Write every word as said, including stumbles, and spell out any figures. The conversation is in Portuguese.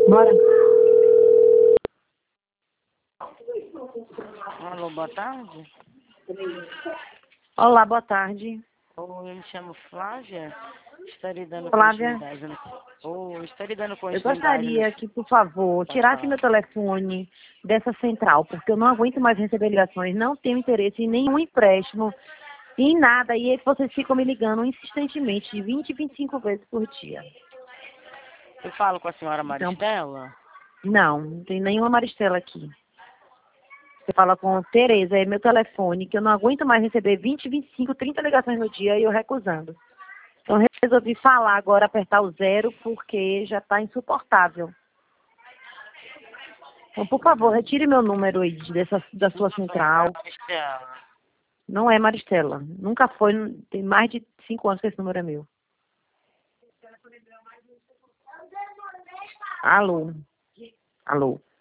Bora. Alô, boa tarde. Olá, boa tarde. Oi, eu me chamo Flávia. Estarei dando Flávia, continuidade. No... Oi, estarei dando eu continuidade no... gostaria que, por favor, Pode tirasse meu falar. telefone dessa central, porque eu não aguento mais receber ligações, não tenho interesse em nenhum empréstimo, em nada, e vocês ficam me ligando insistentemente, de vinte, vinte e cinco vezes por dia. Eu falo com a senhora Então, Maristela? não, não tem nenhuma Maristela aqui. Você fala com Tereza, é meu telefone, que eu não aguento mais receber vinte, vinte e cinco, trinta ligações no dia e eu recusando. Então, eu resolvi falar agora, apertar o zero, porque já está insuportável. Então, por favor, Uhum. retire meu número aí dessa, da Não, sua não é central. Maristela. Não é Maristela. Nunca foi, tem mais de cinco anos que esse número é meu. Alô? Alô?